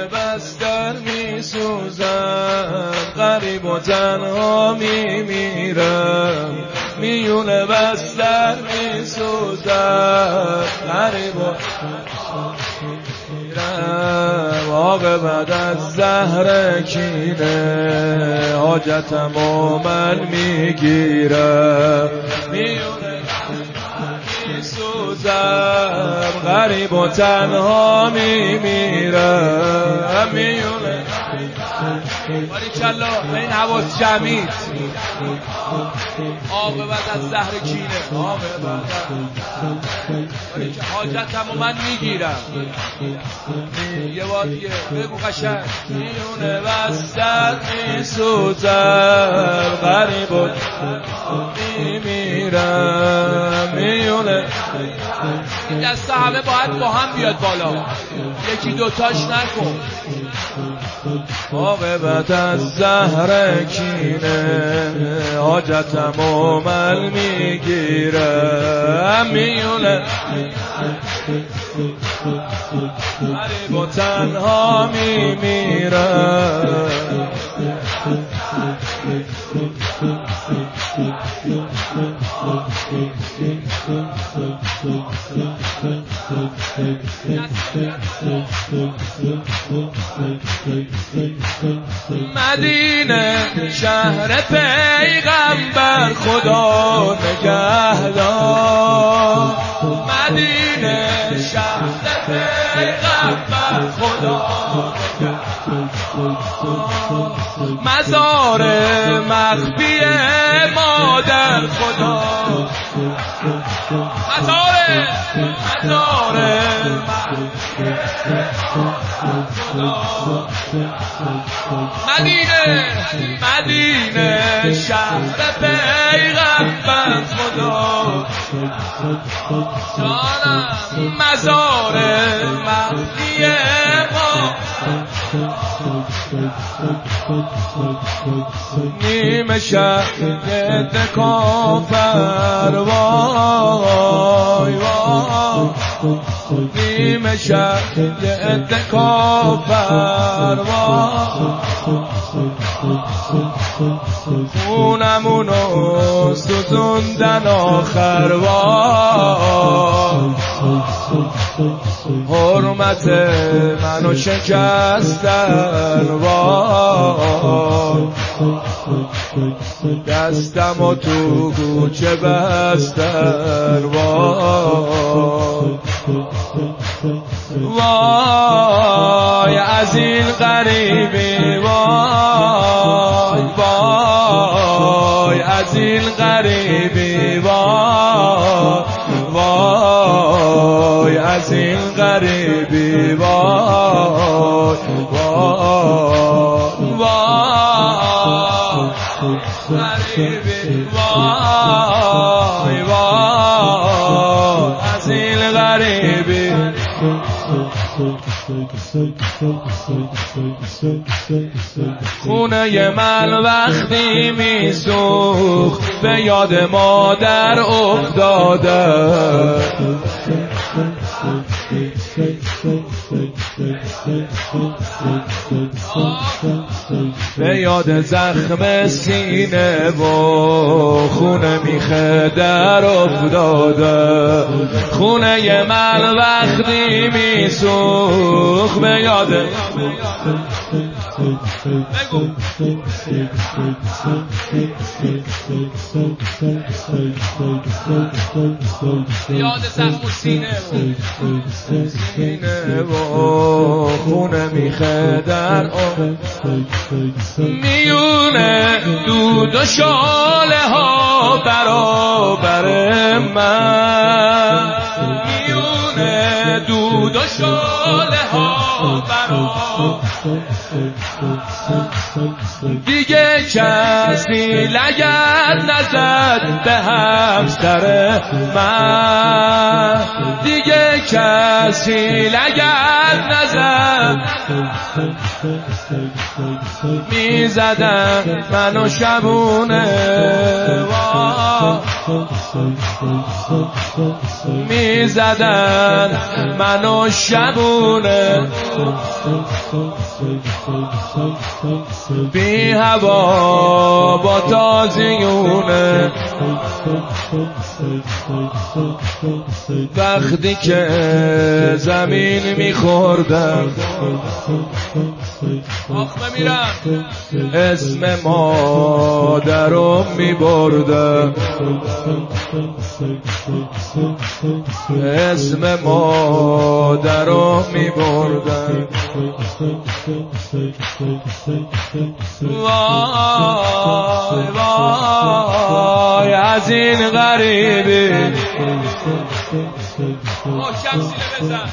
بستر می سوزم، غریب و تنها می میرم. میونه بستر می سوزم، غریب و عاقبت از زهر کینه حاجتم و من میگیرم. میونه میسوزم، غریب و تنها میمیرم. میونه باریکلا به این حواس جمعید. عاقبت از زهر کینه حاجتم و من میگیرم. یه بار دیگه بگو قشنگ. میونه بستر میسوزم، غریب و میمیرم. میونه این دسته همه باید با هم بیاد بالا، یکی دوتاش نکن. عاقبت از زهر کینه حاجتم و من میگیرم. میونه غریب و تنها میمیرم. مدینه شهر پیغمبر خدا نگهدار. مدینه شهر پیغمبر خدا نگهدار. مزار مخفی مادر خدا. مزار مدینه شهر پیغمبر خدا جانم. مزار مخفی نیمه شهید کافر وای وای. نیمه شهید کافر وای. خونمونو سوزوندن آخر وای. حرمت منو شکستن وای. دستمو تو کوچه بستن وای. وای از این غریبی وای وای. از این غریبی وای وای. از این غریبی وای وای وای. غریبی وای وای. از این غریبی. خونه من وقتی میسوخت به یاد مادر افتاده. به یاد زخم سینه و خونه میخه در افتاده. خونه من وقتی میسوخت به یاد یاد زخم سینه و خونه میخه در میونه دود و شاله ها برابر من. میونه دود و شاله ها برابر. دیگه کسی لگد نزد به همسر من. دیگه کسی لگد نزد میزدن منو شبونه میزدن منو شبونه بی هوا با تازیونه وقتی که زمین میخوردم آخ بمیرم اسم مادرم میبردم اسم مادرم میبردم وای وای از این غریبی محکم سینه بزن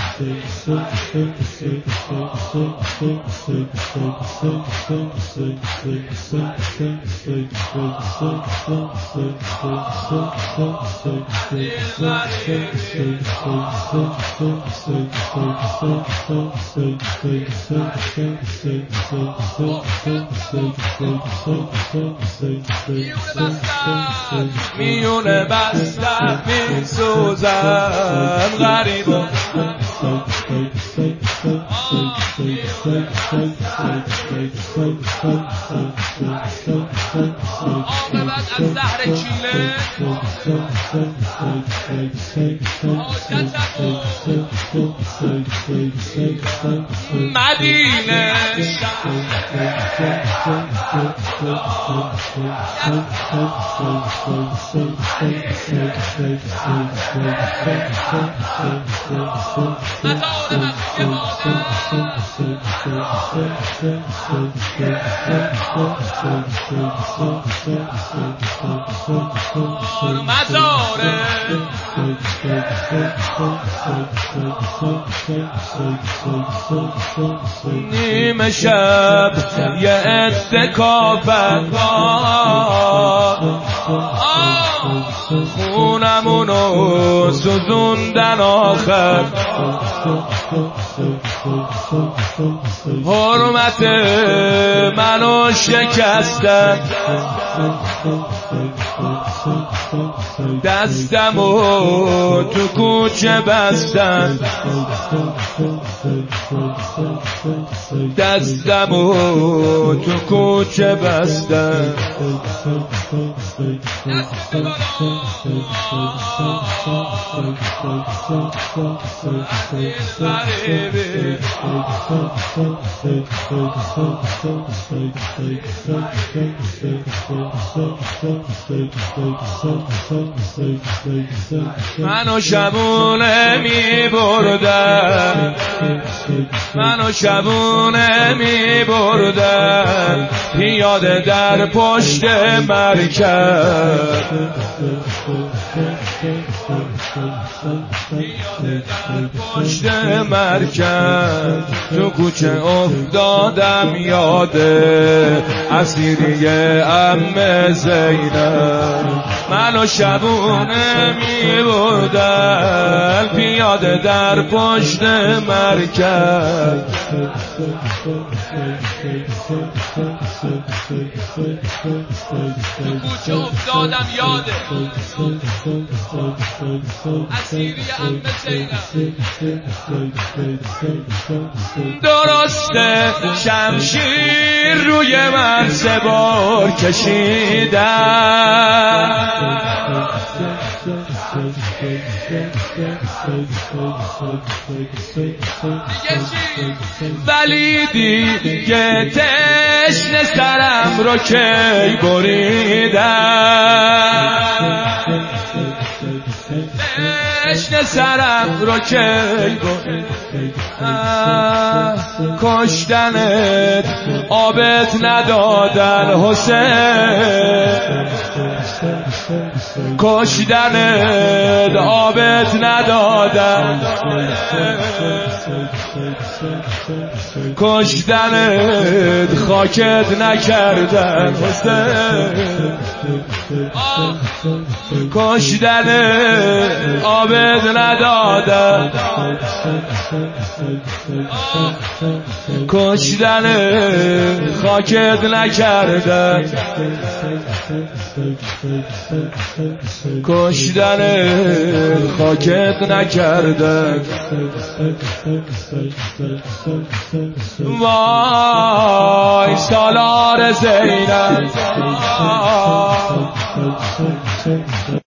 میونه بستم میسوزم غریبم عاقبت از زهر کینه مدینه مزاره نیمه شب یه اتکافت خونمونو سوزوندن آخر حرمت منو شکستن دستمو تو کوچه بستن دستمو تو کوچه بستن منو شبونه می بردن منو شبونه می بردن پیاده در پشت مرکب پشت مرکب تو کوچه افتادم یاده اسیری عمه زینب منو شبونه می بردن پیاده در پشت مرکب تو کوچه افتادم یاده اسیری عمه زینب درسته شمشیر روی من 3 بار کشیدن ولی دیگه تشنه سرم رو کی بریدن تشنه سرم رو کی بریدن کشتنت آبت ندادن حسین کشتنت آبت ندادن کشتنت خاکت نکردن حسین، کشتنت آبت ندادن، کشتنت خاکت نکردن، کشتنت خاکت نکردن. وای سالار زینب